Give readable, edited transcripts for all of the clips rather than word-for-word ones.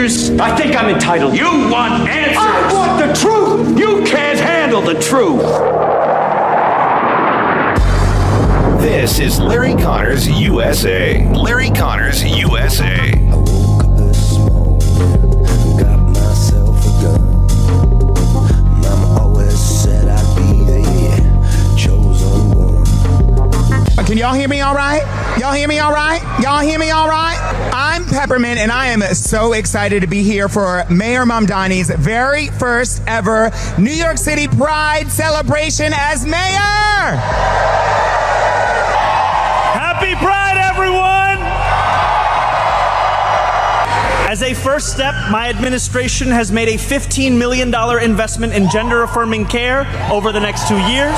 answers? I think I'm entitled. You want answers? I want the truth! You can't handle the truth! This is Larry Connors USA. Larry Connors USA. I woke up this morning, got myself a gun. Mama always said I'd be the chosen one. Can y'all hear me all right? Y'all hear me all right? Y'all hear me all right? I'm Peppermint, and I am so excited to be here for Mayor Mamdani's very first ever New York City Pride celebration as mayor. Happy Pride, everyone! As a first step, my administration has made a $15 million investment in gender-affirming care over the next 2 years.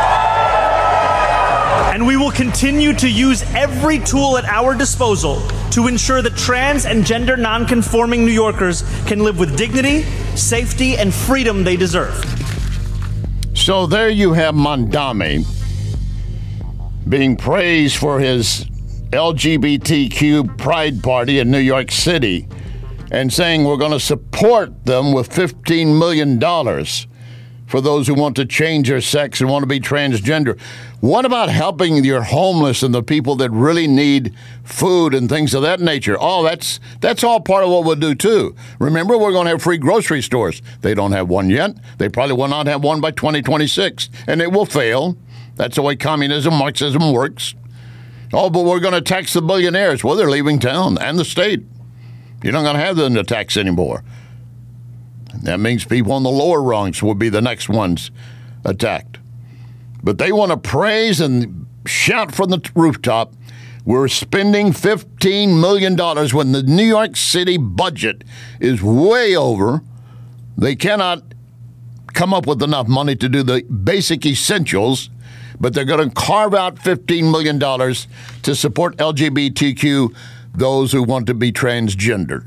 And we will continue to use every tool at our disposal to ensure that trans and gender non-conforming New Yorkers can live with dignity, safety, and freedom they deserve. So there you have Mamdani being praised for his LGBTQ pride party in New York City and saying we're going to support them with $15 million for those who want to change their sex and want to be transgender. What about helping your homeless and the people that really need food and things of that nature? Oh, that's all part of what we'll do too. Remember, we're going to have free grocery stores. They don't have one yet. They probably will not have one by 2026, and it will fail. That's the way communism, Marxism works. Oh, but we're going to tax the billionaires. Well, they're leaving town and the state. You're not going to have them to tax anymore. That means people on the lower rungs will be the next ones attacked. But they want to praise and shout from the rooftop, we're spending $15 million when the New York City budget is way over. They cannot come up with enough money to do the basic essentials, but they're going to carve out $15 million to support LGBTQ, those who want to be transgendered.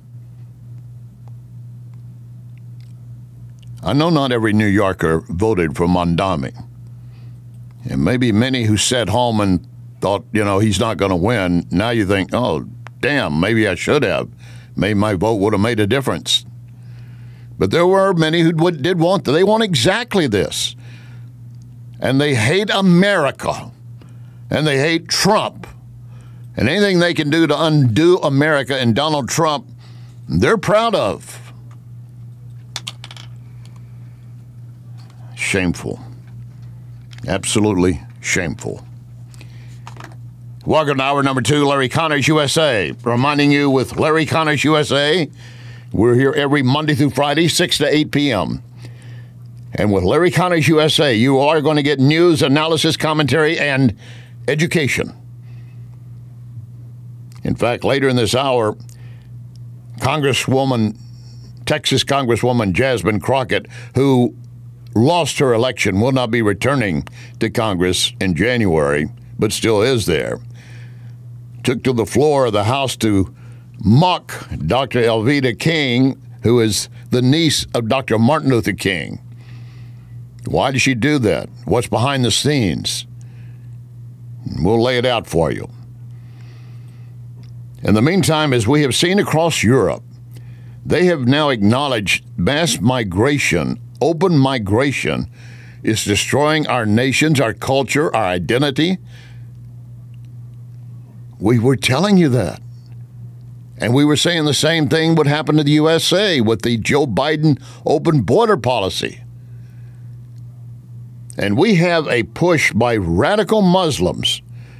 I know not every New Yorker voted for Mamdani. And maybe many who sat home and thought, he's not going to win. Now you think, oh, damn, maybe I should have. Maybe my vote would have made a difference. But there were many who did want, they want exactly this. And they hate America. And they hate Trump. And anything they can do to undo America and Donald Trump, they're proud of. Shameful. Absolutely shameful. Welcome to hour number 2, Larry Connors USA. Reminding you with Larry Connors USA, we're here every Monday through Friday, 6 to 8 p.m. And with Larry Connors USA, you are going to get news, analysis, commentary, and education. In fact, later in this hour, Texas Congresswoman Jasmine Crockett, who lost her election, will not be returning to Congress in January, but still is there, took to the floor of the House to mock Dr. Alveda King, who is the niece of Dr. Martin Luther King. Why did she do that? What's behind the scenes? We'll lay it out for you. In the meantime, as we have seen across Europe, they have now acknowledged mass migration, open migration, is destroying our nations, our culture, our identity. We were telling you that. And we were saying the same thing would happen to the USA with the Joe Biden open border policy. And we have a push by radical Muslims.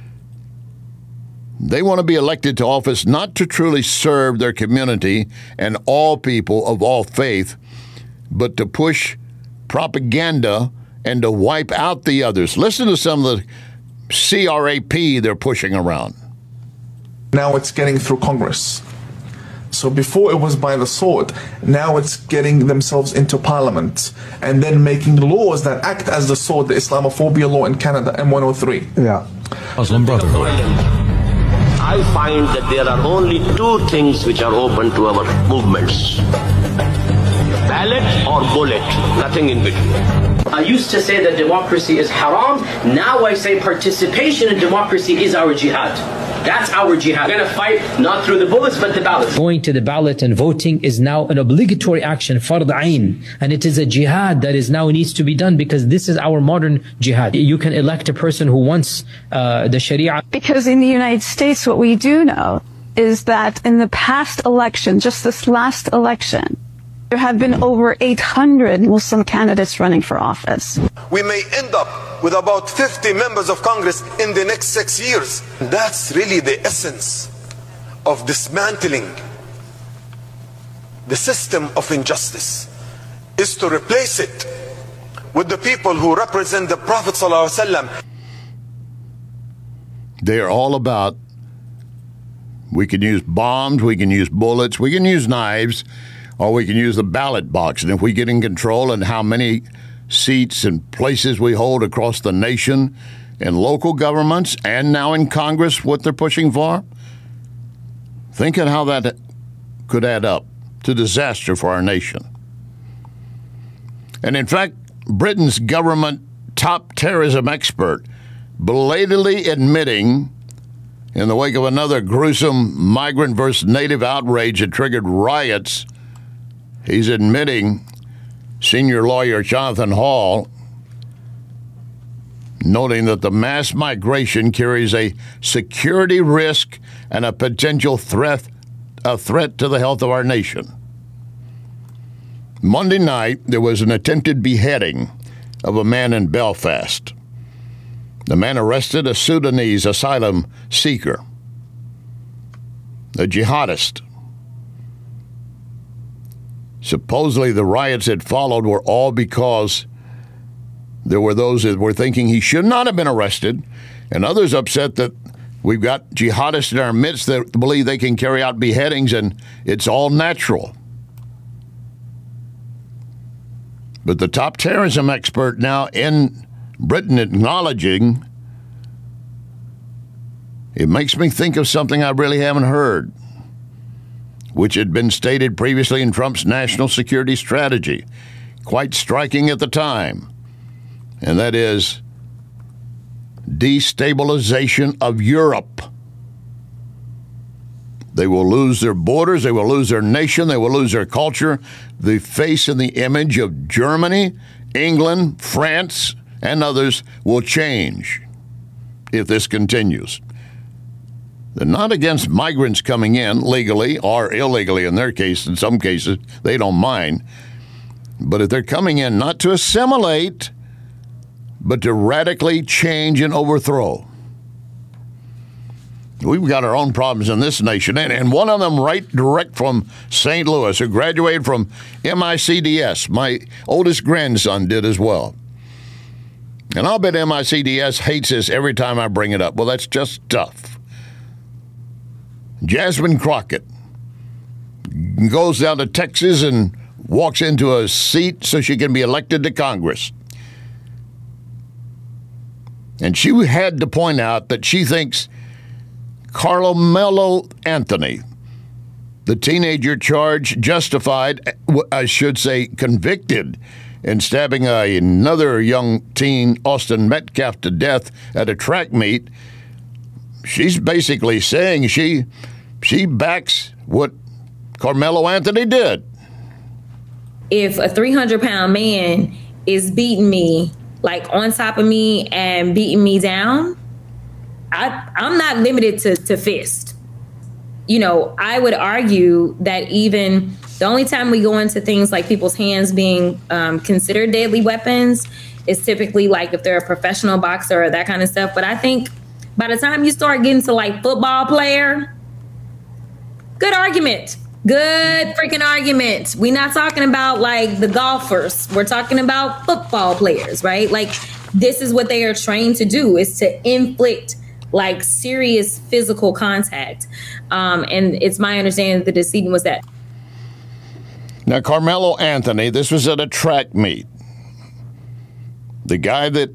They want to be elected to office not to truly serve their community and all people of all faith, but to push propaganda and to wipe out the others. Listen to some of the CRAP they're pushing around. Now it's getting through Congress. So before it was by the sword, now it's getting themselves into Parliament and then making laws that act as the sword, the Islamophobia law in Canada, M103. Yeah. Muslim Brotherhood. I find that there are only two things which are open to our movements. Ballot or bullet, nothing in between. I used to say that democracy is haram. Now I say participation in democracy is our jihad. That's our jihad. We're going to fight not through the bullets, but the ballot. Going to the ballot and voting is now an obligatory action, fard ayn, and it is a jihad that is now needs to be done because this is our modern jihad. You can elect a person who wants the Sharia. Because in the United States, what we do know is that in the past election, just this last election, there have been over 800 Muslim candidates running for office. We may end up with about 50 members of Congress in the next 6 years. That's really the essence of dismantling the system of injustice, is to replace it with the people who represent the Prophet ﷺ. They're all about, we can use bombs, we can use bullets, we can use knives, or we can use the ballot box. And if we get in control and how many seats and places we hold across the nation in local governments and now in Congress, what they're pushing for, think of how that could add up to disaster for our nation. And in fact, Britain's government top terrorism expert belatedly admitting, in the wake of another gruesome migrant versus native outrage that triggered riots, he's admitting, senior lawyer Jonathan Hall, noting that the mass migration carries a security risk and a potential threat to the health of our nation. Monday night, there was an attempted beheading of a man in Belfast. The man arrested a Sudanese asylum seeker, a jihadist. Supposedly, the riots that followed were all because there were those that were thinking he should not have been arrested, and others upset that we've got jihadists in our midst that believe they can carry out beheadings and it's all natural. But the top terrorism expert now in Britain acknowledging, it makes me think of something I really haven't heard, which had been stated previously in Trump's national security strategy, quite striking at the time, and that is destabilization of Europe. They will lose their borders, they will lose their nation, they will lose their culture. The face and the image of Germany, England, France, and others will change if this continues. They're not against migrants coming in legally or illegally in their case. In some cases, they don't mind. But if they're coming in not to assimilate, but to radically change and overthrow. We've got our own problems in this nation, and one of them right direct from St. Louis, who graduated from MICDS. My oldest grandson did as well. And I'll bet MICDS hates this every time I bring it up. Well, that's just tough. Jasmine Crockett goes down to Texas and walks into a seat so she can be elected to Congress. And she had to point out that she thinks Carmelo Anthony, the teenager charged, justified, I should say convicted, in stabbing another young teen, Austin Metcalf, to death at a track meet, she's basically saying she backs what Carmelo Anthony did. If a 300-pound man is beating me, like on top of me and beating me down, I'm not limited to fist. You know, I would argue that even the only time we go into things like people's hands being considered deadly weapons is typically like if they're a professional boxer or that kind of stuff. But I think by the time you start getting to like football player, good argument. Good freaking argument. We're not talking about like the golfers. We're talking about football players, right? Like this is what they are trained to do, is to inflict like serious physical contact. And it's my understanding that the decedent was that. Now, Carmelo Anthony, this was at a track meet. The guy that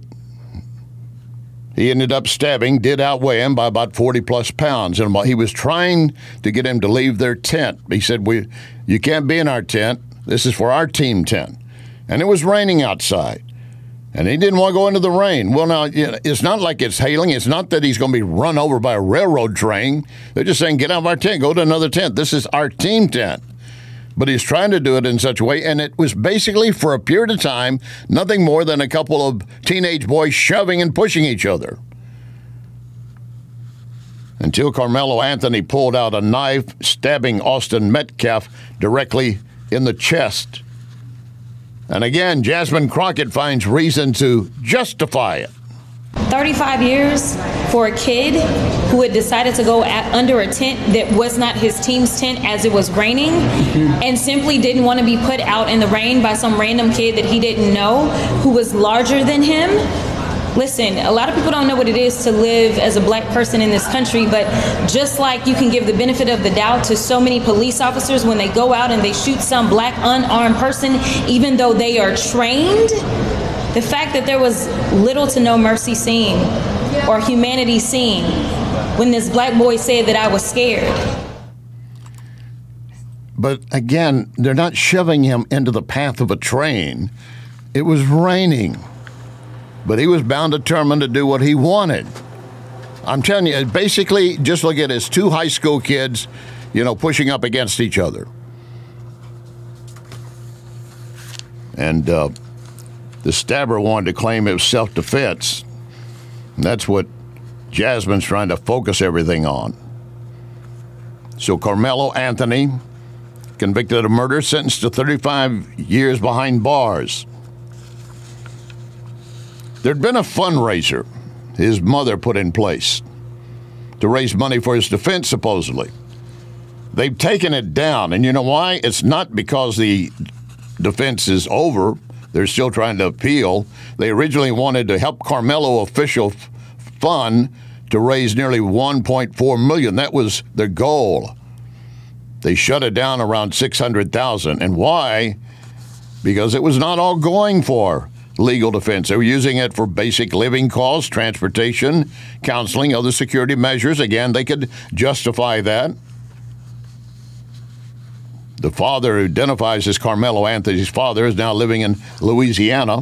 he ended up stabbing did outweigh him by about 40-plus pounds. And he was trying to get him to leave their tent. He said, you can't be in our tent. This is for our team tent. And it was raining outside. And he didn't want to go into the rain. Well, now, it's not like it's hailing. It's not that he's going to be run over by a railroad train. They're just saying, get out of our tent, go to another tent. This is our team tent. But he's trying to do it in such a way, and it was basically, for a period of time, nothing more than a couple of teenage boys shoving and pushing each other. Until Carmelo Anthony pulled out a knife, stabbing Austin Metcalf directly in the chest. And again, Jasmine Crockett finds reason to justify it. 35 years for a kid who had decided to go under a tent that was not his team's tent as it was raining and simply didn't want to be put out in the rain by some random kid that he didn't know who was larger than him. Listen, a lot of people don't know what it is to live as a black person in this country, but just like you can give the benefit of the doubt to so many police officers when they go out and they shoot some black unarmed person, even though they are trained, the fact that there was little to no mercy seen or humanity seen when this black boy said that I was scared. But again, they're not shoving him into the path of a train. It was raining. But he was bound, determined to do what he wanted. I'm telling you, basically, just look at his two high school kids, pushing up against each other. And the stabber wanted to claim it was self-defense. And that's what Jasmine's trying to focus everything on. So Carmelo Anthony, convicted of murder, sentenced to 35 years behind bars. There'd been a fundraiser his mother put in place to raise money for his defense, supposedly. They've taken it down, and you know why? It's not because the defense is over. They're still trying to appeal. They originally wanted to help Carmelo official fund to raise nearly $1.4 million. That was their goal. They shut it down around $600,000. And why? Because it was not all going for legal defense. They were using it for basic living costs, transportation, counseling, other security measures. Again, they could justify that. The father who identifies as Carmelo Anthony's father is now living in Louisiana.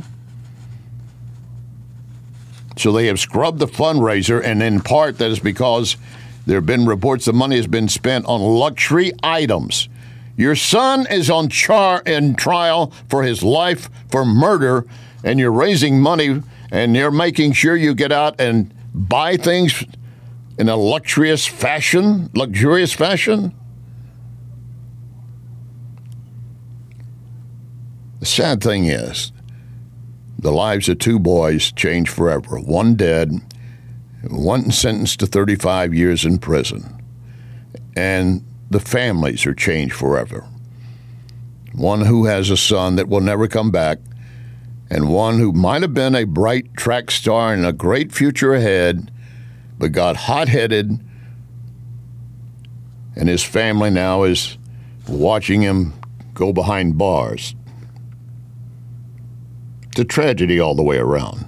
So they have scrubbed the fundraiser, and in part that is because there have been reports the money has been spent on luxury items. Your son is on trial for his life for murder, and you're raising money, and you're making sure you get out and buy things in a luxurious fashion. The sad thing is, the lives of two boys changed forever. One dead, one sentenced to 35 years in prison. And the families are changed forever. One who has a son that will never come back, and one who might have been a bright track star and a great future ahead, but got hot-headed, and his family now is watching him go behind bars. It's a tragedy all the way around.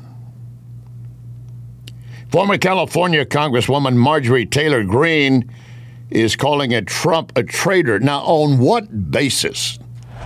Former California Congresswoman Marjorie Taylor Greene is calling Trump a traitor. Now, on what basis?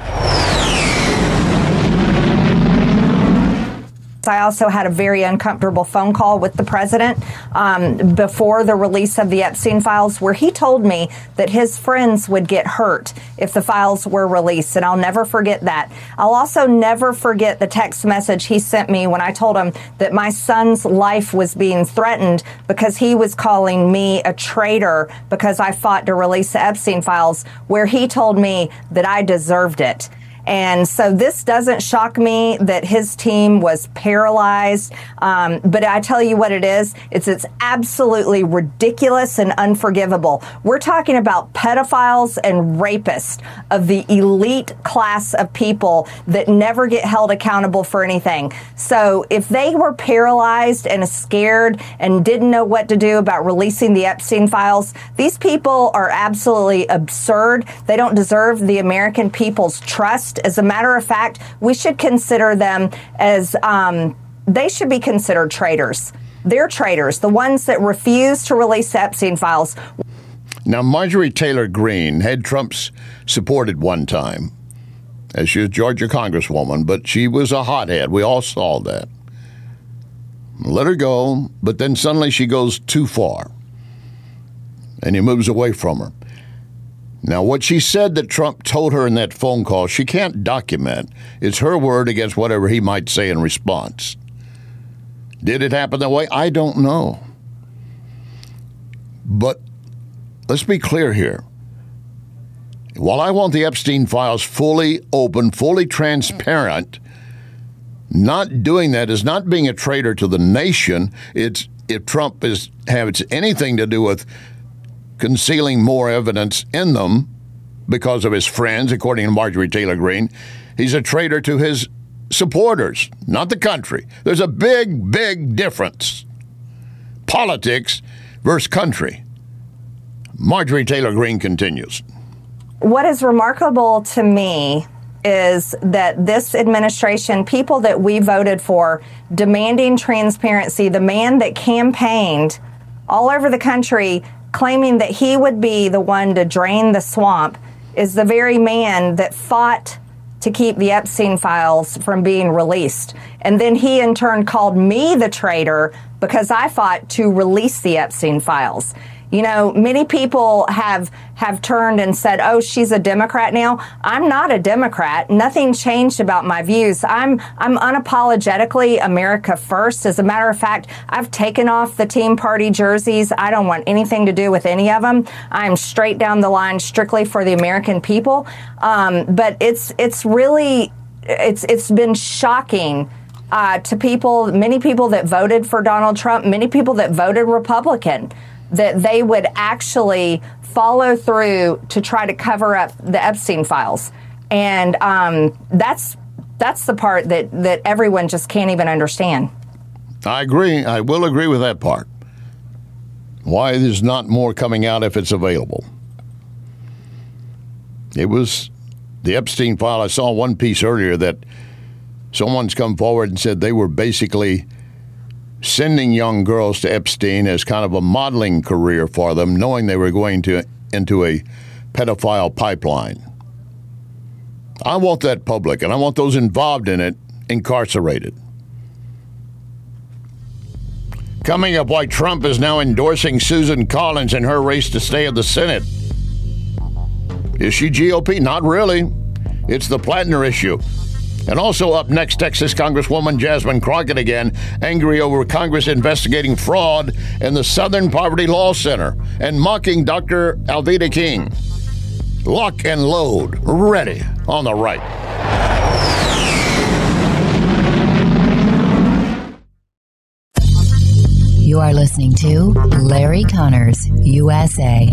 I also had a very uncomfortable phone call with the president before the release of the Epstein files, where he told me that his friends would get hurt if the files were released. And I'll never forget that. I'll also never forget the text message he sent me when I told him that my son's life was being threatened because he was calling me a traitor because I fought to release the Epstein files, where he told me that I deserved it. And so this doesn't shock me that his team was paralyzed. But I tell you what it is. It's absolutely ridiculous and unforgivable. We're talking about pedophiles and rapists of the elite class of people that never get held accountable for anything. So if they were paralyzed and scared and didn't know what to do about releasing the Epstein files, these people are absolutely absurd. They don't deserve the American people's trust. As a matter of fact, we should consider them as, they should be considered traitors. They're traitors, the ones that refuse to release the Epstein files. Now, Marjorie Taylor Greene had Trump's supported one time, as she was a Georgia Congresswoman, but she was a hothead. We all saw that. let her go, but then suddenly she goes too far, and he moves away from her. Now, what she said that Trump told her in that phone call, she can't document. It's her word against whatever he might say in response. Did it happen that way? I don't know. But let's be clear here. While I want the Epstein files fully open, fully transparent, not doing that is not being a traitor to the nation. It's if Trump has anything to do with concealing more evidence in them because of his friends, according to Marjorie Taylor Greene, he's a traitor to his supporters, not the country. There's a big, big difference. Politics versus country. Marjorie Taylor Greene continues. What is remarkable to me is that this administration, people that we voted for, demanding transparency, the man that campaigned all over the country claiming that he would be the one to drain the swamp, is the very man that fought to keep the Epstein files from being released. And then he in turn called me the traitor because I fought to release the Epstein files. You know, many people have turned and said, oh, she's a Democrat now. I'm not a Democrat. Nothing changed about my views. I'm unapologetically America first. As a matter of fact, I've taken off the Tea Party jerseys. I don't want anything to do with any of them. I'm straight down the line, strictly for the American people. But it's been shocking to people, many people that voted for Donald Trump, many people that voted Republican, that they would actually follow through to try to cover up the Epstein files. And that's the part that everyone just can't even understand. I agree. I will agree with that part. Why there's not more coming out if it's available. It was the Epstein file. I saw one piece earlier that someone's come forward and said they were basically sending young girls to Epstein as kind of a modeling career for them, knowing they were going into a pedophile pipeline. I want that public, and I want those involved in it incarcerated. Coming up, why Trump is now endorsing Susan Collins in her race to stay in the Senate. Is she GOP? Not really. It's the Plattner issue. And also up next, Texas Congresswoman Jasmine Crockett again, angry over Congress investigating fraud in the Southern Poverty Law Center and mocking Dr. Alveda King. Lock and load, ready on the right. You are listening to Larry Connors, USA.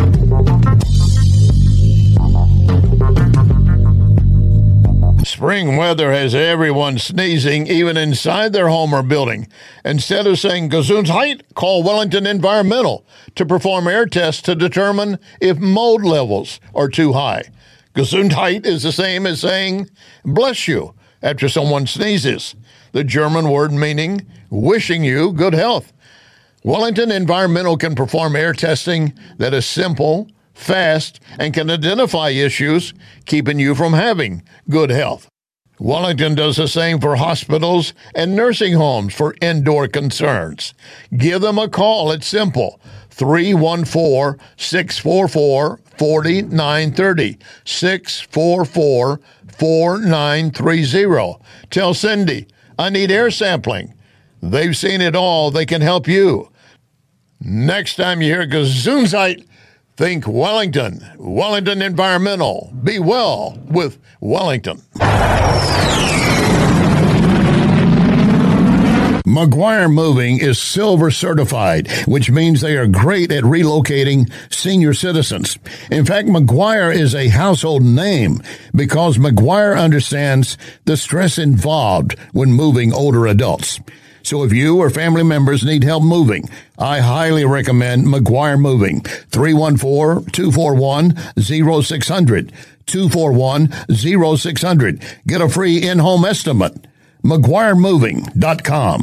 Spring weather has everyone sneezing, even inside their home or building. Instead of saying Gesundheit, call Wellington Environmental to perform air tests to determine if mold levels are too high. Gesundheit is the same as saying bless you after someone sneezes, the German word meaning wishing you good health. Wellington Environmental can perform air testing that is simple, fast, and can identify issues keeping you from having good health. Wellington does the same for hospitals and nursing homes for indoor concerns. Give them a call. It's simple. 314-644-4930. 644-4930. Tell Cindy, I need air sampling. They've seen it all. They can help you. Next time you hear Gesundheit, think Wellington. Wellington Environmental. Be well with Wellington. McGuire Moving is Silver certified, which means they are great at relocating senior citizens. In fact, McGuire is a household name because McGuire understands the stress involved when moving older adults. So if you or family members need help moving, I highly recommend McGuire Moving. 314-241-0600. 241-0600. Get a free in-home estimate. McGuireMoving.com.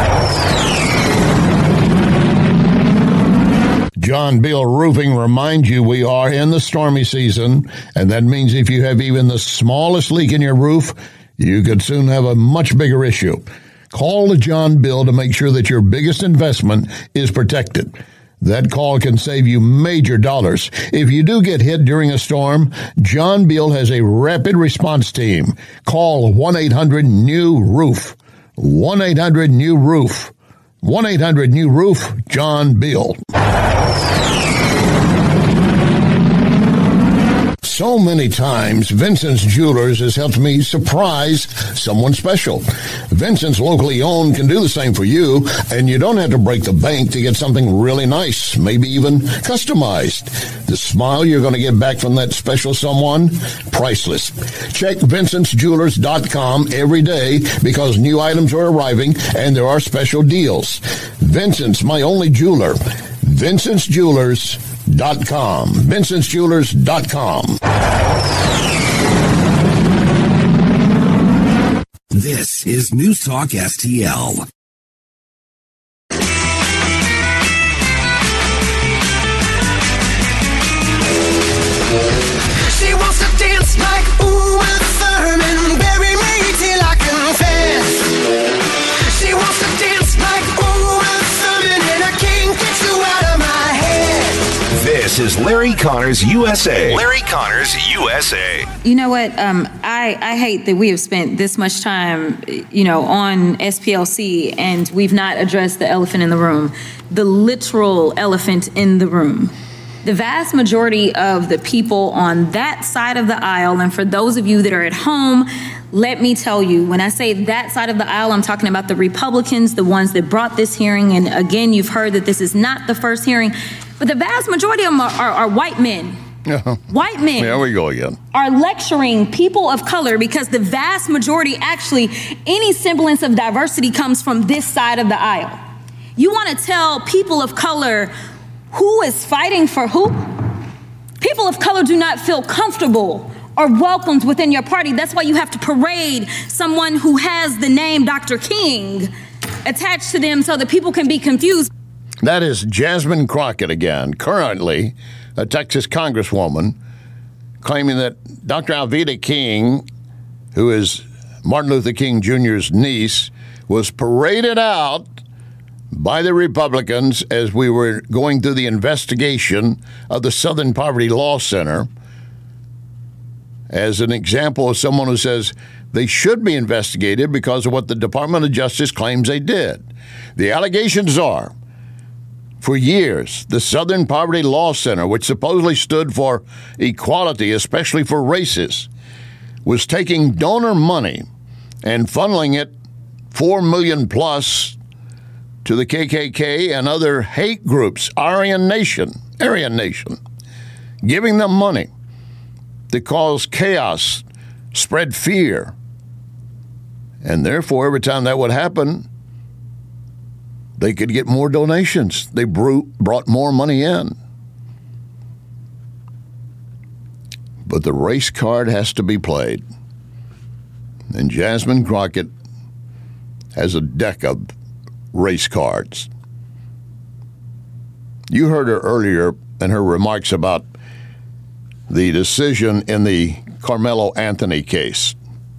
John Bill Roofing reminds you we are in the stormy season, and that means if you have even the smallest leak in your roof, you could soon have a much bigger issue. Call John Bill to make sure that your biggest investment is protected. That call can save you major dollars. If you do get hit during a storm, John Bill has a rapid response team. Call 1-800-NEW-ROOF. 1-800-NEW-ROOF. 1-800-NEW-ROOF, John Bill. So many times, Vincent's Jewelers has helped me surprise someone special. Vincent's locally owned can do the same for you, and you don't have to break the bank to get something really nice, maybe even customized. The smile you're going to get back from that special someone, priceless. Check VincentsJewelers.com every day because new items are arriving and there are special deals. Vincent's, my only jeweler. VincentsJewelers.com. VincentsJewelers.com. This is News Talk STL. She wants to dance like Uma Thurman, bury me till I confess. She wants to dance like Uma Thurman, and I can't get you out of my head. This is Larry Connors USA. Larry Connors USA. You know what? I hate that we have spent this much time, on SPLC and we've not addressed the elephant in the room, the literal elephant in the room. The vast majority of the people on that side of the aisle, and for those of you that are at home, let me tell you, when I say that side of the aisle, I'm talking about the Republicans, the ones that brought this hearing. And again, you've heard that this is not the first hearing, but the vast majority of them are white men. White men. There we go again. Are lecturing people of color because the vast majority, actually, any semblance of diversity comes from this side of the aisle. You want to tell people of color who is fighting for who? People of color do not feel comfortable or welcomed within your party. That's why you have to parade someone who has the name Dr. King attached to them so that people can be confused. That is Jasmine Crockett again, currently a Texas congresswoman, claiming that Dr. Alveda King, who is Martin Luther King Jr.'s niece, was paraded out by the Republicans as we were going through the investigation of the Southern Poverty Law Center as an example of someone who says they should be investigated because of what the Department of Justice claims they did. The allegations are, for years, the Southern Poverty Law Center, which supposedly stood for equality, especially for races, was taking donor money and funneling it $4 million plus to the KKK and other hate groups, Aryan Nation, giving them money to cause chaos, spread fear. And therefore, every time that would happen, they could get more donations. They brought more money in. But the race card has to be played. And Jasmine Crockett has a deck of race cards. You heard her earlier in her remarks about the decision in the Carmelo Anthony case.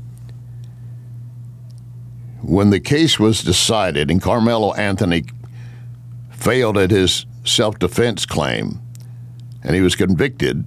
When the case was decided and Carmelo Anthony failed at his self-defense claim and he was convicted,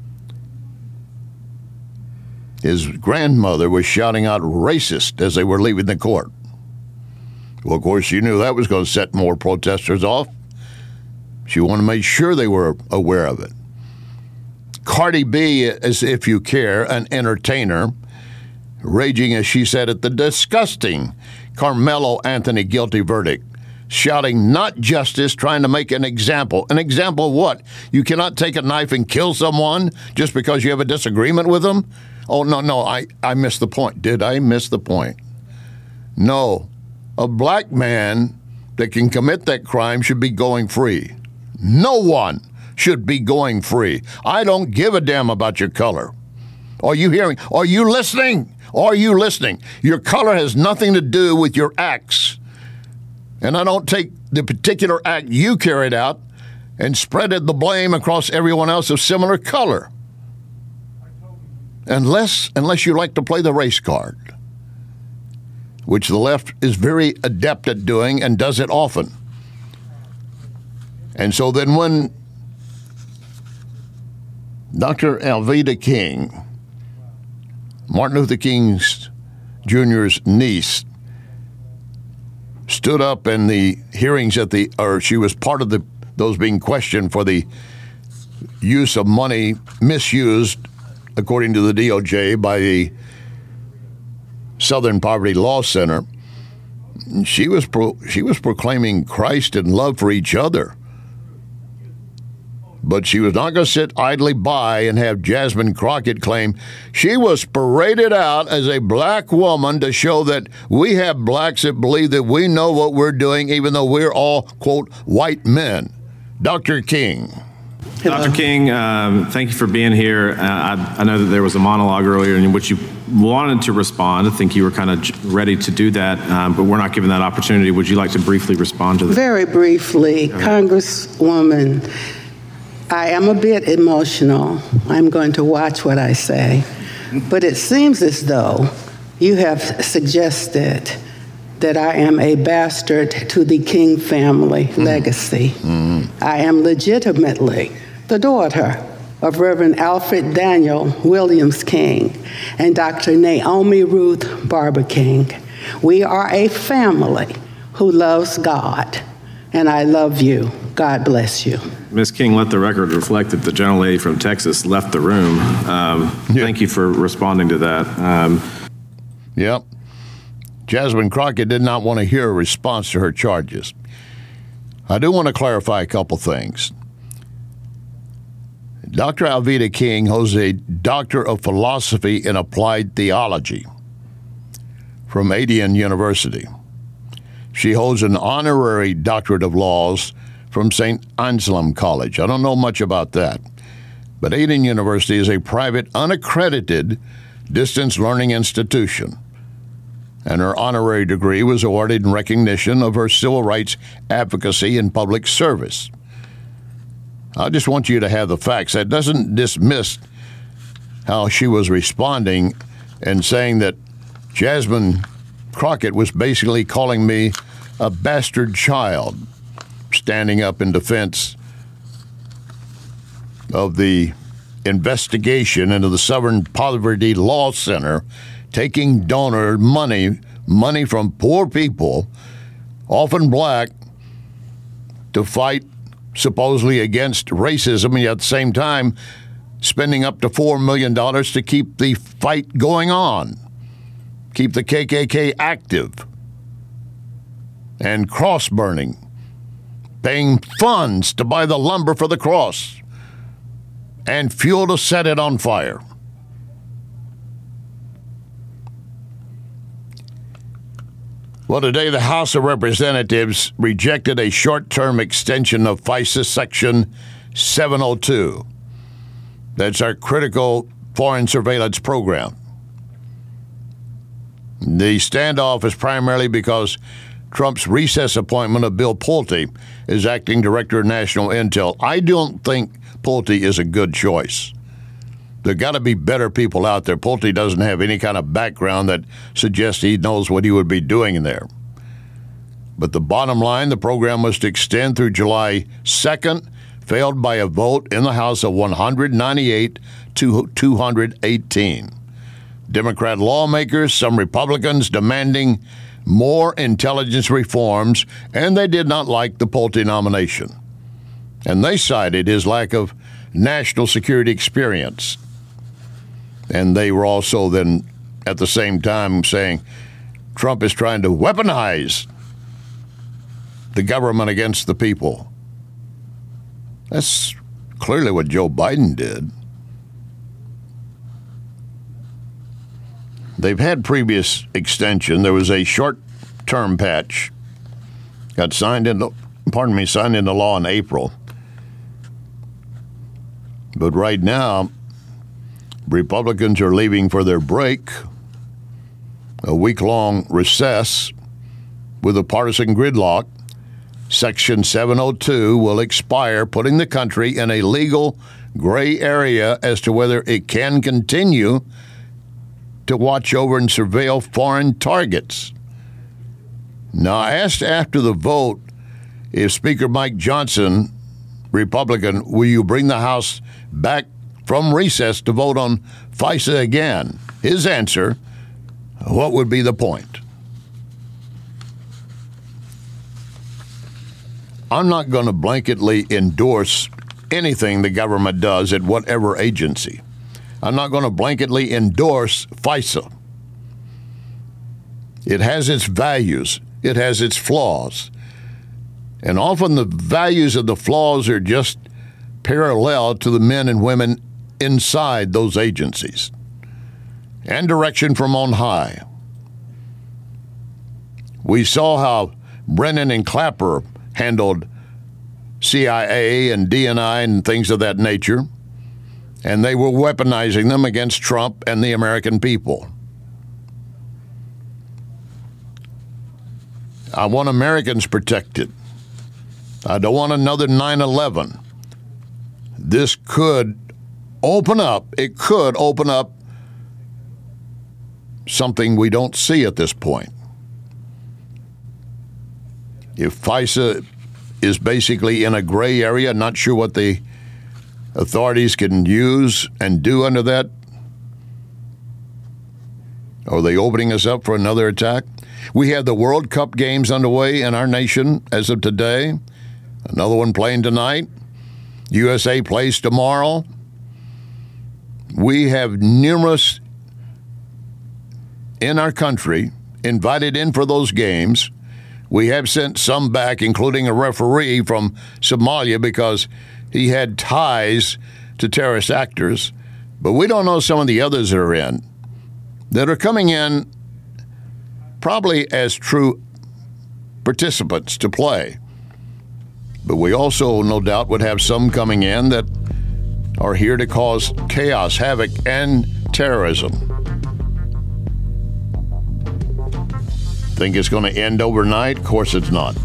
his grandmother was shouting out racist as they were leaving the court. Well, of course, she knew that was going to set more protesters off. She wanted to make sure they were aware of it. Cardi B, as if you care, an entertainer, raging, as she said, at the disgusting Carmelo Anthony guilty verdict, shouting, "Not justice," trying to make an example. An example of what? You cannot take a knife and kill someone just because you have a disagreement with them? Oh, no, I missed the point. Did I miss the point? No. A black man that can commit that crime should be going free. No one should be going free. I don't give a damn about your color. Are you hearing? Are you listening? Are you listening? Your color has nothing to do with your acts. And I don't take the particular act you carried out and spreaded the blame across everyone else of similar color. Unless you like to play the race card. which the left is very adept at doing and does it often. And so then when Dr. Alveda King, Martin Luther King Jr.'s niece, stood up in the hearings she was part of those being questioned for the use of money misused, according to the DOJ, by the Southern Poverty Law Center. She was proclaiming Christ and love for each other. But she was not going to sit idly by and have Jasmine Crockett claim she was paraded out as a black woman to show that we have blacks that believe that we know what we're doing, even though we're all, quote, white men. Dr. King. Dr. King, thank you for being here. I know that there was a monologue earlier in which you wanted to respond. I think you were kind of ready to do that, but we're not given that opportunity. Would you like to briefly respond to that? Very briefly, Congresswoman, I am a bit emotional. I'm going to watch what I say. But it seems as though you have suggested that I am a bastard to the King family legacy. I am legitimately the daughter of Reverend Alfred Daniel Williams King and Dr. Naomi Ruth Barber King. We are a family who loves God, and I love you. God bless you. Ms. King, let the record reflect that the gentlelady from Texas left the room. Thank you for responding to that. Yep. Jasmine Crockett did not want to hear a response to her charges. I do want to clarify a couple things. Dr. Alveda King holds a Doctor of Philosophy in Applied Theology from Adian University. She holds an honorary Doctorate of Laws from St. Anselm College. I don't know much about that, but Adian University is a private, unaccredited distance learning institution, and her honorary degree was awarded in recognition of her civil rights advocacy and public service. I just want you to have the facts. That doesn't dismiss how she was responding and saying that Jasmine Crockett was basically calling me a bastard child, standing up in defense of the investigation into the Southern Poverty Law Center, taking donor money from poor people, often black, to fight supposedly against racism, and yet at the same time spending up to $4 million to keep the fight going on, keep the KKK active, and cross burning, paying funds to buy the lumber for the cross and fuel to set it on fire. Well, today the House of Representatives rejected a short-term extension of FISA Section 702. That's our critical foreign surveillance program. The standoff is primarily because Trump's recess appointment of Bill Pulte as acting director of national intel. I don't think Pulte is a good choice. There got to be better people out there. Pulte doesn't have any kind of background that suggests he knows what he would be doing in there. But the bottom line, the program was to extend through July 2nd, failed by a vote in the House of 198 to 218. Democrat lawmakers, some Republicans demanding more intelligence reforms, and they did not like the Pulte nomination. And they cited his lack of national security experience. And they were also then, at the same time, saying Trump is trying to weaponize the government against the people. That's clearly what Joe Biden did. They've had previous extension. There was a short-term patch, got signed into law in April. But right now, Republicans are leaving for their break, a week-long recess with a partisan gridlock. Section 702 will expire, putting the country in a legal gray area as to whether it can continue to watch over and surveil foreign targets. Now, asked after the vote if Speaker Mike Johnson, Republican, will you bring the House back from recess to vote on FISA again? His answer, what would be the point? I'm not going to blanketly endorse anything the government does at whatever agency. I'm not going to blanketly endorse FISA. It has its values. It has its flaws. And often the values of the flaws are just parallel to the men and women inside those agencies and direction from on high. We saw how Brennan and Clapper handled CIA and DNI and things of that nature, and they were weaponizing them against Trump and the American people. I want Americans protected. I don't want another 9/11. This could open up, it could open up something we don't see at this point. If FISA is basically in a gray area, not sure what the authorities can use and do under that, are they opening us up for another attack? We have the World Cup games underway in our nation as of today. Another one playing tonight. USA plays tomorrow. We have numerous in our country invited in for those games. We have sent some back, including a referee from Somalia because he had ties to terrorist actors. But we don't know some of the others that are in, that are coming in probably as true participants to play. But we also, no doubt, would have some coming in that are here to cause chaos, havoc, and terrorism. Think it's going to end overnight? Of course it's not.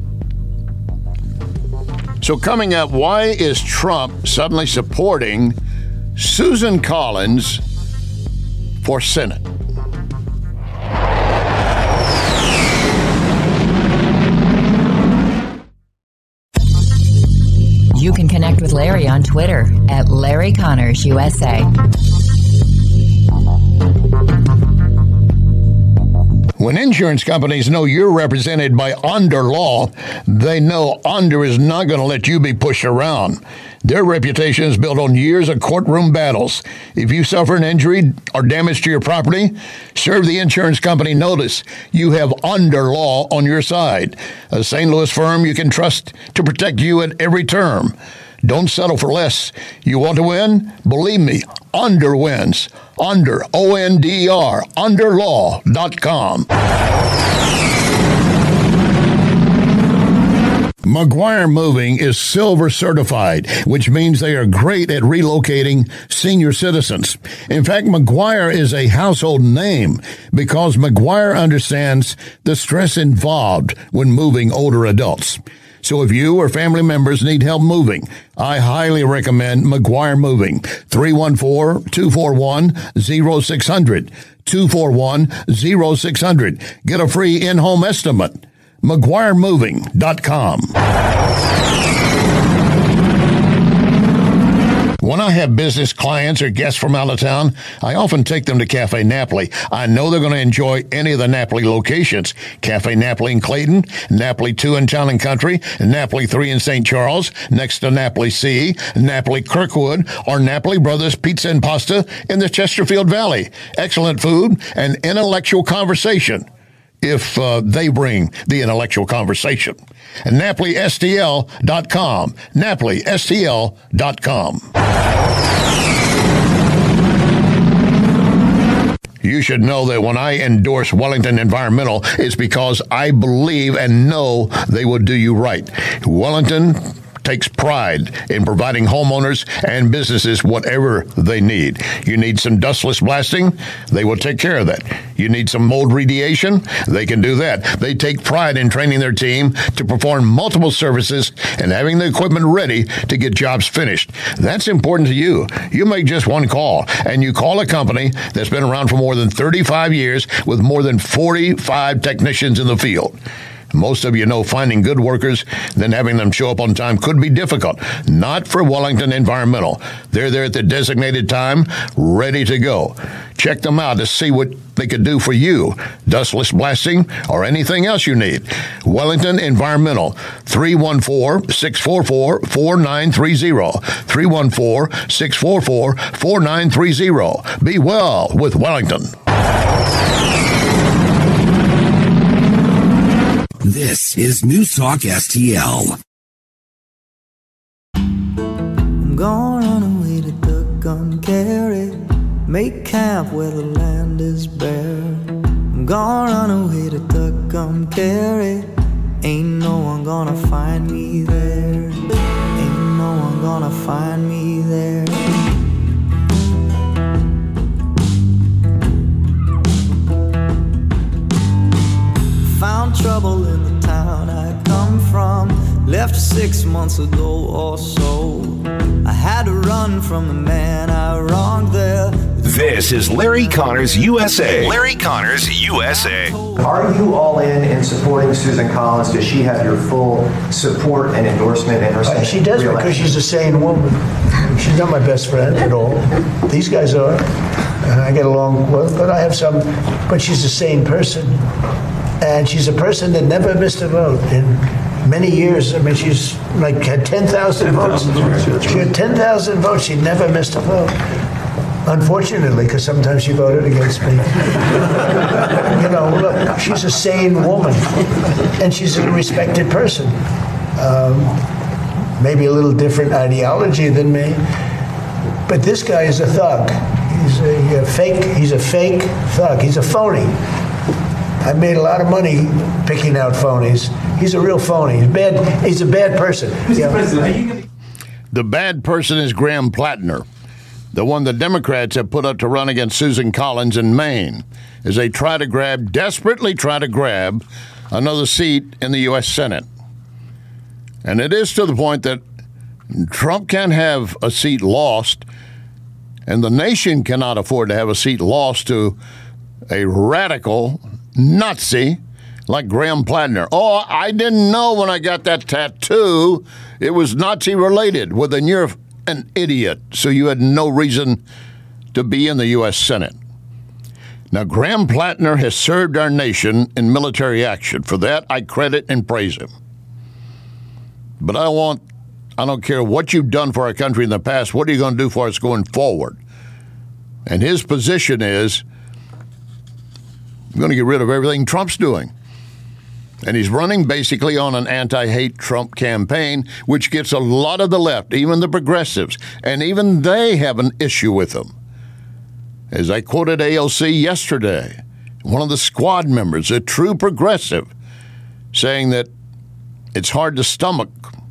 So coming up, why is Trump suddenly supporting Susan Collins for Senate? You can connect with Larry on Twitter at Larry Connors USA. When insurance companies know you're represented by Onder Law, they know Onder is not going to let you be pushed around. Their reputation is built on years of courtroom battles. If you suffer an injury or damage to your property, serve the insurance company notice. You have Onder Law on your side, a St. Louis firm you can trust to protect you at every term. Don't settle for less. You want to win? Believe me, Onder wins. Onder, O-N-D-R, underlaw.com. McGuire Moving is Silver certified, which means they are great at relocating senior citizens. In fact, McGuire is a household name because McGuire understands the stress involved when moving older adults. So if you or family members need help moving, I highly recommend McGuire Moving. 314-241-0600. 241-0600. Get a free in-home estimate. McGuireMoving.com. When I have business clients or guests from out of town, I often take them to Cafe Napoli. I know they're going to enjoy any of the Napoli locations. Cafe Napoli in Clayton, Napoli 2 in Town and Country, Napoli 3 in St. Charles, next to Napoli C, Napoli Kirkwood, or Napoli Brothers Pizza and Pasta in the Chesterfield Valley. Excellent food and intellectual conversation, if they bring the intellectual conversation. And NapoliSTL.com. NapoliSTL.com. You should know that when I endorse Wellington Environmental, it's because I believe and know they will do you right. Wellington takes pride in providing homeowners and businesses whatever they need. You need some dustless blasting? They will take care of that. You need some mold remediation? They can do that. They take pride in training their team to perform multiple services and having the equipment ready to get jobs finished. That's important to you. You make just one call, and you call a company that's been around for more than 35 years with more than 45 technicians in the field. Most of you know finding good workers, then having them show up on time could be difficult. Not for Wellington Environmental. They're there at the designated time, ready to go. Check them out to see what they could do for you. Dustless blasting or anything else you need. Wellington Environmental, 314-644-4930. 314-644-4930. Be well with Wellington. This is News Talk STL. I'm gonna run away to Tucumcari, make camp where the land is bare. I'm gonna run away to Tucumcari, ain't no one gonna find me there. Ain't no one gonna find me there. Found trouble in the town I come from, left 6 months ago or so. I had to run from the man I wronged there. This is Larry Connors USA. Larry Connors USA. Are you all in supporting Susan Collins? Does she have your full support and endorsement in her She does, because she's a sane woman. She's not my best friend at all. These guys are. I get along well, but I have some. But she's a sane person. And she's a person that never missed a vote in many years. I mean, she's like had 10,000 votes. She had 10,000 votes. She never missed a vote. Unfortunately, because sometimes she voted against me. You know, look, she's a sane woman, and she's a respected person. Maybe a little different ideology than me, but this guy is a thug. He's a fake thug. He's a phony. I made a lot of money picking out phonies. He's a real phony. He's a bad person. The bad person is Graham Plattner, the one the Democrats have put up to run against Susan Collins in Maine, as they desperately try to grab another seat in the U.S. Senate. And it is to the point that Trump can't have a seat lost, and the nation cannot afford to have a seat lost to a radical Nazi like Graham Plattner. Oh, I didn't know when I got that tattoo it was Nazi related. Well, then you're an idiot, so you had no reason to be in the U.S. Senate. Now, Graham Plattner has served our nation in military action. For that, I credit and praise him. But I don't care what you've done for our country in the past. What are you going to do for us going forward? And his position is, I'm going to get rid of everything Trump's doing. And he's running basically on an anti-hate Trump campaign, which gets a lot of the left, even the progressives, and even they have an issue with him. As I quoted AOC yesterday, one of the squad members, a true progressive, saying that it's hard to stomach.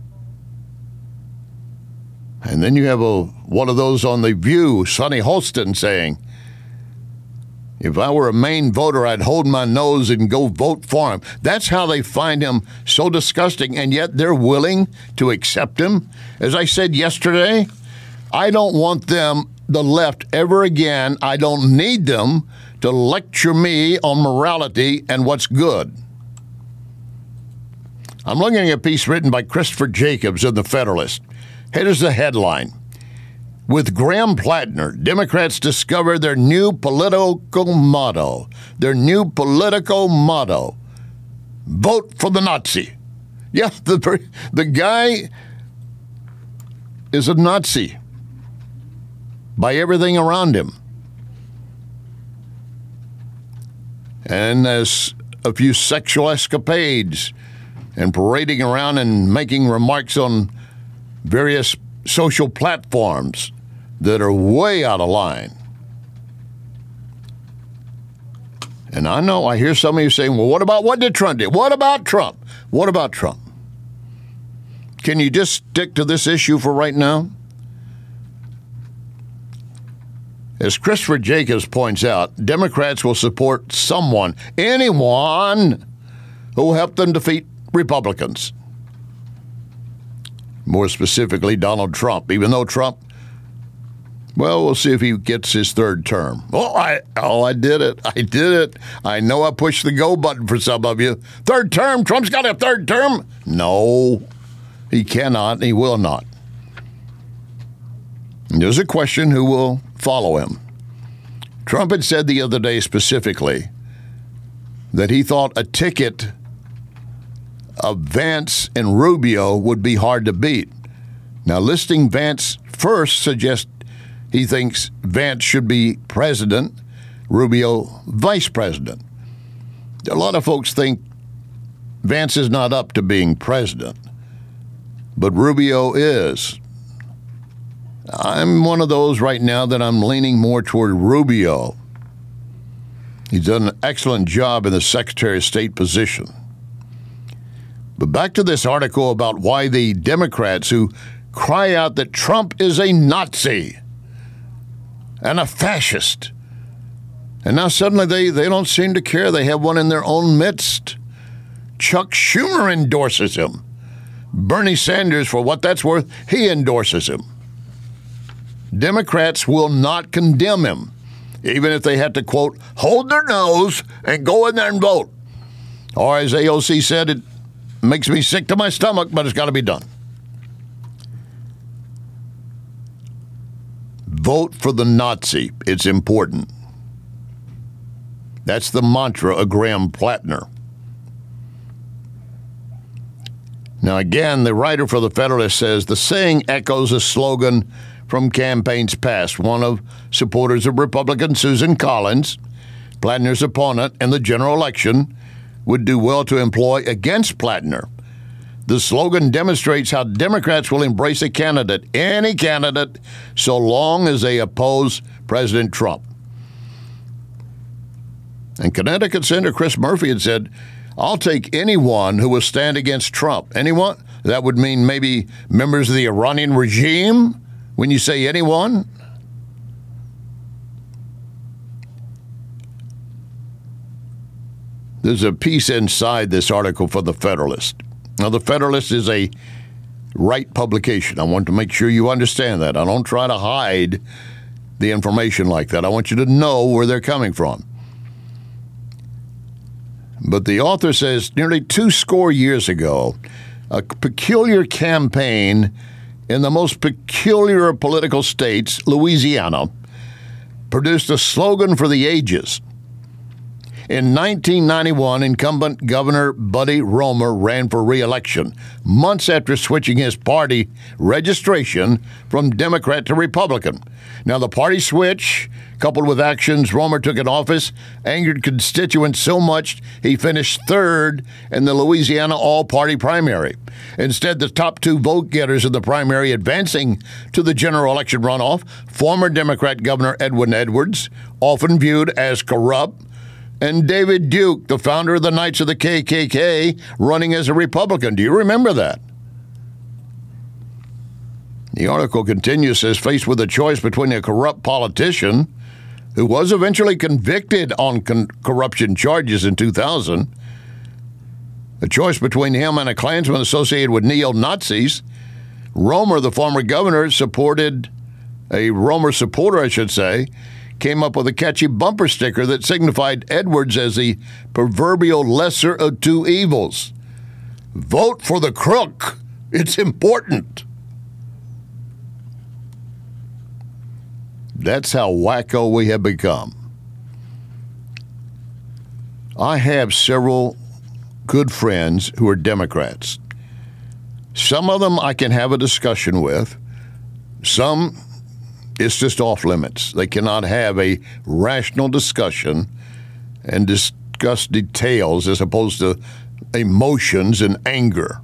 And then you have one of those on The View, Sonny Holston, saying, if I were a Maine voter, I'd hold my nose and go vote for him. That's how they find him so disgusting, and yet they're willing to accept him. As I said yesterday, I don't want them, the left, ever again. I don't need them to lecture me on morality and what's good. I'm looking at a piece written by Christopher Jacobs in The Federalist. Here's the headline. With Graham Plattner, Democrats discover their new political motto. Their new political motto. Vote for the Nazi. Yeah, the guy is a Nazi by everything around him. And there's a few sexual escapades and parading around and making remarks on various social platforms that are way out of line. And I know, I hear some of you saying, well, what did Trump do? What about Trump? What about Trump? Can you just stick to this issue for right now? As Christopher Jacobs points out, Democrats will support someone, anyone, who will help them defeat Republicans. More specifically, Donald Trump, even though Trump, well, we'll see if he gets his third term. I did it. I did it. I know I pushed the go button for some of you. Third term? Trump's got a third term? No, he cannot and he will not. And there's a question who will follow him. Trump had said the other day specifically that he thought a ticket of Vance and Rubio would be hard to beat. Now, listing Vance first suggests he thinks Vance should be president, Rubio vice president. A lot of folks think Vance is not up to being president, but Rubio is. I'm one of those right now that I'm leaning more toward Rubio. He's done an excellent job in the Secretary of State position. But back to this article about why the Democrats who cry out that Trump is a Nazi and a fascist, and now suddenly they don't seem to care. They have one in their own midst. Chuck Schumer endorses him. Bernie Sanders, for what that's worth, he endorses him. Democrats will not condemn him, even if they have to, quote, hold their nose and go in there and vote. Or as AOC said, it makes me sick to my stomach, but it's got to be done. Vote for the Nazi. It's important. That's the mantra of Graham Plattner. Now, again, the writer for The Federalist says the saying echoes a slogan from campaigns past. One of supporters of Republican Susan Collins, Plattner's opponent in the general election, would do well to employ against Plattner. The slogan demonstrates how Democrats will embrace a candidate, any candidate, so long as they oppose President Trump. And Connecticut Senator Chris Murphy had said, I'll take anyone who will stand against Trump. Anyone? That would mean maybe members of the Iranian regime when you say anyone? There's a piece inside this article for The Federalist. Now, The Federalist is a right publication. I want to make sure you understand that. I don't try to hide the information like that. I want you to know where they're coming from. But the author says nearly 20 years ago, a peculiar campaign in the most peculiar of political states, Louisiana, produced a slogan for the ages. In 1991, incumbent Governor Buddy Roemer ran for re-election, months after switching his party registration from Democrat to Republican. Now, the party switch, coupled with actions Roemer took in office, angered constituents so much he finished third in the Louisiana all-party primary. Instead, the top two vote-getters in the primary advancing to the general election runoff, former Democrat Governor Edwin Edwards, often viewed as corrupt, and David Duke, the founder of the Knights of the KKK, running as a Republican. Do you remember that? The article continues, says, faced with a choice between a corrupt politician who was eventually convicted on corruption charges in 2000, a choice between him and a Klansman associated with neo-Nazis, Roemer, the former governor, Roemer supporter, I should say, came up with a catchy bumper sticker that signified Edwards as the proverbial lesser of two evils. Vote for the crook. It's important. That's how wacko we have become. I have several good friends who are Democrats. Some of them I can have a discussion with. Some, it's just off limits. They cannot have a rational discussion and discuss details as opposed to emotions and anger.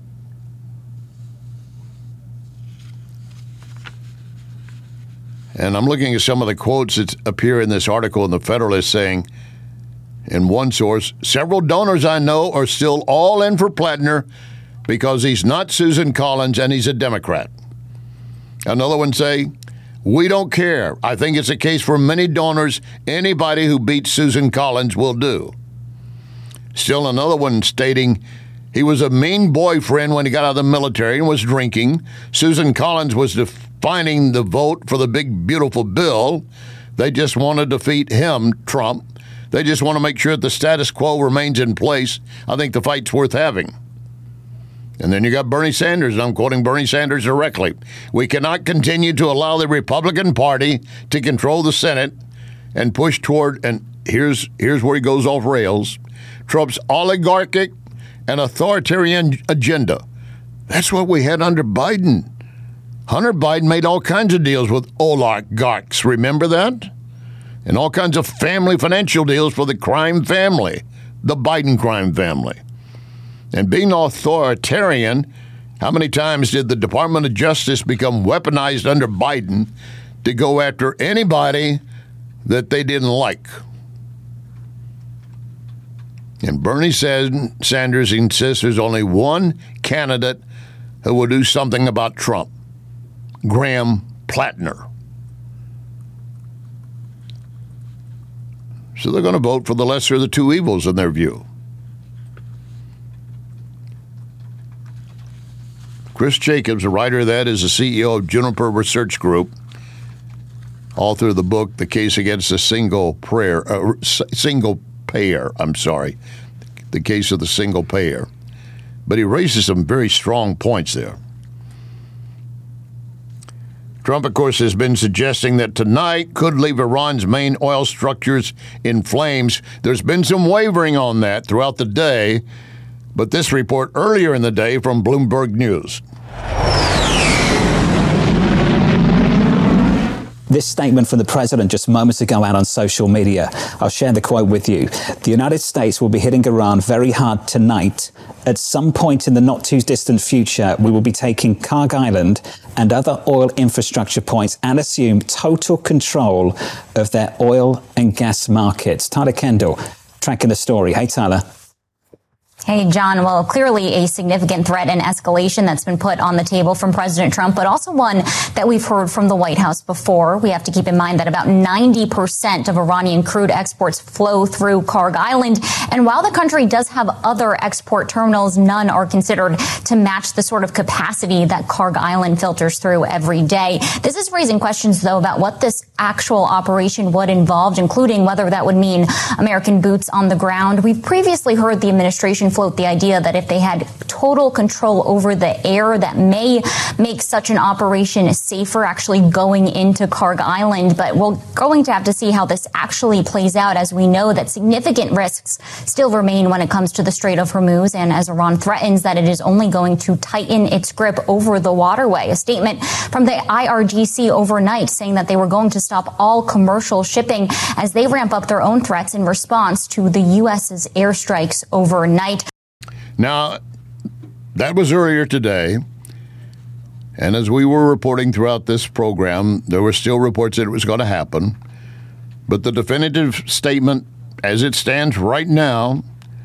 And I'm looking at some of the quotes that appear in this article in The Federalist saying, in one source, several donors I know are still all in for Plattner because he's not Susan Collins and he's a Democrat. Another one say, we don't care. I think it's a case for many donors. Anybody who beats Susan Collins will do. Still another one stating he was a mean boyfriend when he got out of the military and was drinking. Susan Collins was defining the vote for the big, beautiful bill. They just want to defeat him, Trump. They just want to make sure that the status quo remains in place. I think the fight's worth having. And then you got Bernie Sanders, and I'm quoting Bernie Sanders directly. We cannot continue to allow the Republican Party to control the Senate and push toward, and here's where he goes off rails, Trump's oligarchic and authoritarian agenda. That's what we had under Biden. Hunter Biden made all kinds of deals with oligarchs, remember that? And all kinds of family financial deals for the crime family, the Biden crime family. And being authoritarian, how many times did the Department of Justice become weaponized under Biden to go after anybody that they didn't like? And Bernie Sanders insists there's only one candidate who will do something about Trump, Graham Plattner. So they're going to vote for the lesser of the two evils in their view. Chris Jacobs, a writer of that, is the CEO of Juniper Research Group, author of the book, The Case Against the Single Payer, the case of the single payer. But he raises some very strong points there. Trump, of course, has been suggesting that tonight could leave Iran's main oil structures in flames. There's been some wavering on that throughout the day, but this report earlier in the day from Bloomberg News. This statement from the president just moments ago out on social media. I'll share the quote with you. The United States will be hitting Iran very hard tonight. At some point in the not too distant future, we will be taking Karg Island and other oil infrastructure points and assume total control of their oil and gas markets. Tyler Kendall tracking the story. Hey, Tyler. Hey, John. Well, clearly a significant threat and escalation that's been put on the table from President Trump, but also one that we've heard from the White House before. We have to keep in mind that about 90% of Iranian crude exports flow through Karg Island. And while the country does have other export terminals, none are considered to match the sort of capacity that Karg Island filters through every day. This is raising questions, though, about what this actual operation would involve, including whether that would mean American boots on the ground. We've previously heard the administration float the idea that if they had total control over the air, that may make such an operation safer, actually going into Karg Island. But we're going to have to see how this actually plays out, as we know that significant risks still remain when it comes to the Strait of Hormuz, and as Iran threatens that it is only going to tighten its grip over the waterway. A statement from the IRGC overnight saying that they were going to stop all commercial shipping as they ramp up their own threats in response to the U.S.'s airstrikes overnight. Now, that was earlier today, and as we were reporting throughout this program, there were still reports that it was going to happen. But the definitive statement, as it stands right now,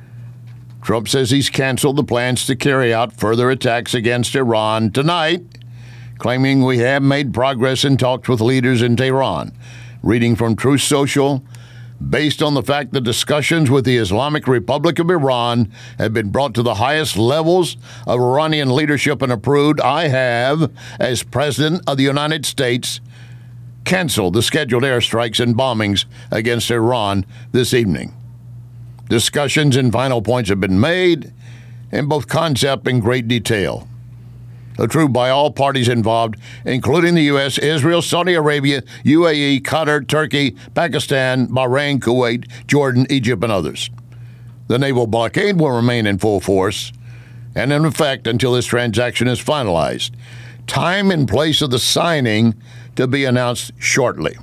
Trump says he's canceled the plans to carry out further attacks against Iran tonight, claiming we have made progress in talks with leaders in Tehran. Reading from Truth Social, based on the fact that discussions with the Islamic Republic of Iran have been brought to the highest levels of Iranian leadership and approved, I have, as President of the United States, canceled the scheduled airstrikes and bombings against Iran this evening. Discussions and final points have been made, in both concept and great detail. Approved by all parties involved, including the U.S., Israel, Saudi Arabia, UAE, Qatar, Turkey, Pakistan, Bahrain, Kuwait, Jordan, Egypt, and others. The naval blockade will remain in full force and in effect until this transaction is finalized. Time and place of the signing to be announced shortly.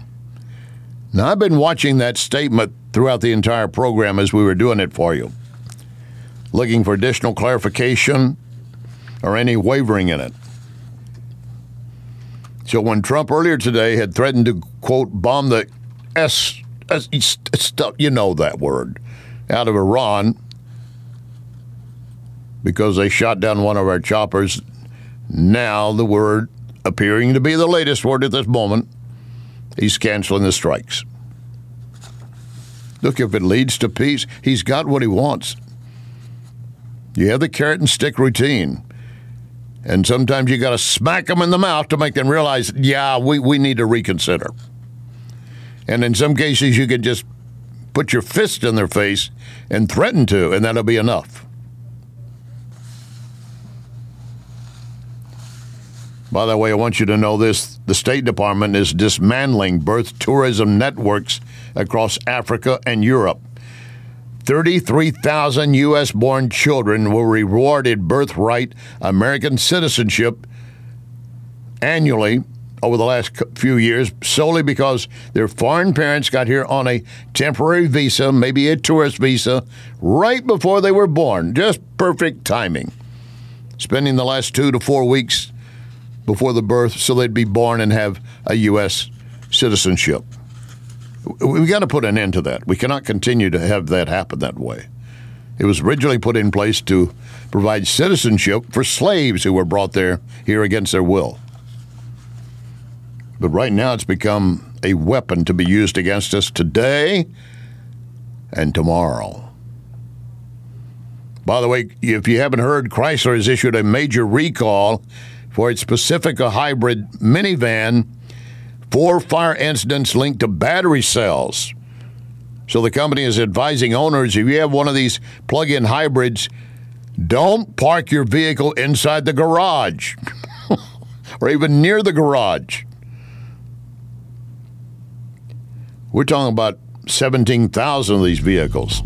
Now, I've been watching that statement throughout the entire program as we were doing it for you, looking for additional clarification or any wavering in it. So when Trump earlier today had threatened to, quote, bomb the stuff, you know that word, out of Iran, because they shot down one of our choppers. Now the word, appearing to be the latest word at this moment, he's canceling the strikes. Look, if it leads to peace, he's got what he wants. You have the carrot and stick routine. And sometimes you got to smack them in the mouth to make them realize, yeah, we need to reconsider. And in some cases, you can just put your fist in their face and threaten to, and that'll be enough. By the way, I want you to know this. The State Department is dismantling birth tourism networks across Africa and Europe. 33,000 U.S.-born children were rewarded birthright American citizenship annually over the last few years solely because their foreign parents got here on a temporary visa, maybe a tourist visa, right before they were born. Just perfect timing. Spending the last 2 to 4 weeks before the birth so they'd be born and have a U.S. citizenship. We've got to put an end to that. We cannot continue to have that happen that way. It was originally put in place to provide citizenship for slaves who were brought here against their will. But right now it's become a weapon to be used against us today and tomorrow. By the way, if you haven't heard, Chrysler has issued a major recall for its Pacifica hybrid minivan. 4 fire incidents linked to battery cells. So the company is advising owners, if you have one of these plug-in hybrids, don't park your vehicle inside the garage or even near the garage. We're talking about 17,000 of these vehicles.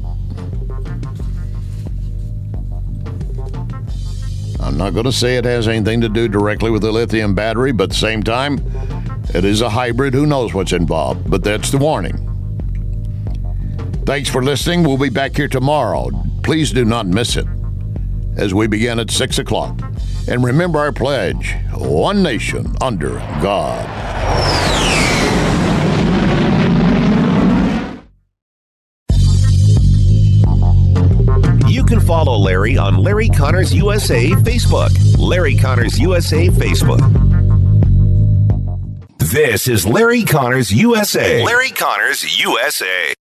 I'm not going to say it has anything to do directly with the lithium battery, but at the same time, it is a hybrid. Who knows what's involved? But that's the warning. Thanks for listening. We'll be back here tomorrow. Please do not miss it as we begin at 6 o'clock. And remember our pledge, one nation under God. You can follow Larry on Larry Connors USA Facebook. Larry Connors USA Facebook. This is Larry Connors USA. Larry Connors USA.